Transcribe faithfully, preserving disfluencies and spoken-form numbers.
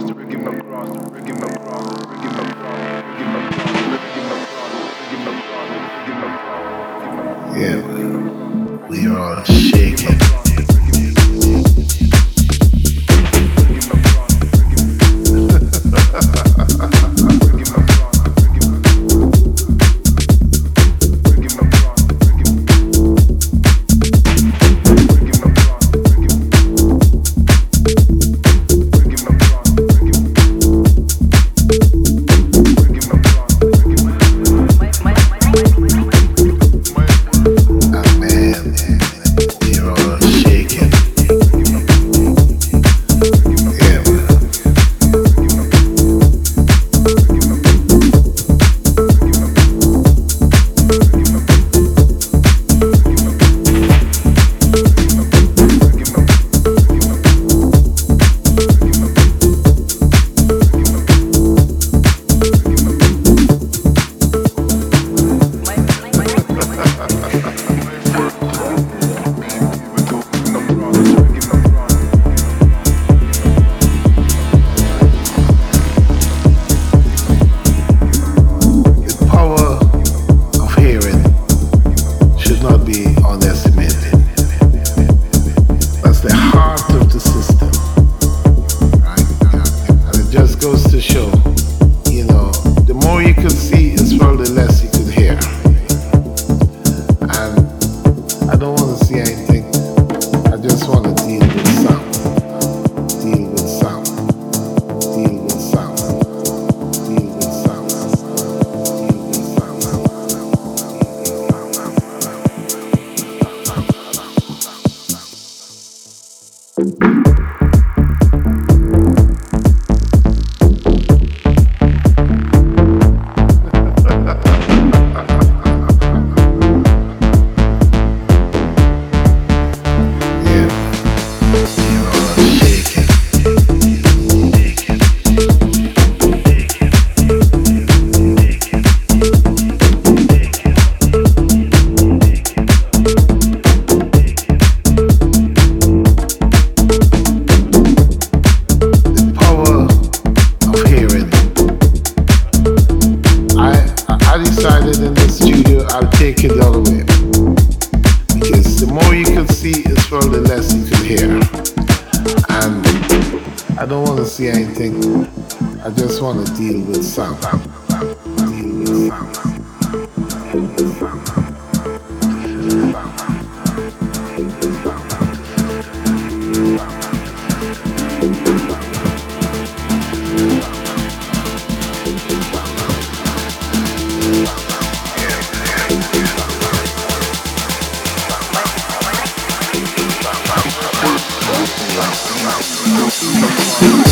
Yeah, we are all shaking. Goes to show, you know, the more you could see is probably less you could hear. And I don't want to see anything. I just want to deal with sound. Deal with sound. Deal with sound. Deal with sound. Deal with sound. I decided in the studio I'll take it all the way, because the more you could see is probably less you could hear. And I don't want to see anything. I just want to deal with sound. Deal with sound. Deal with sound. We'll be right back.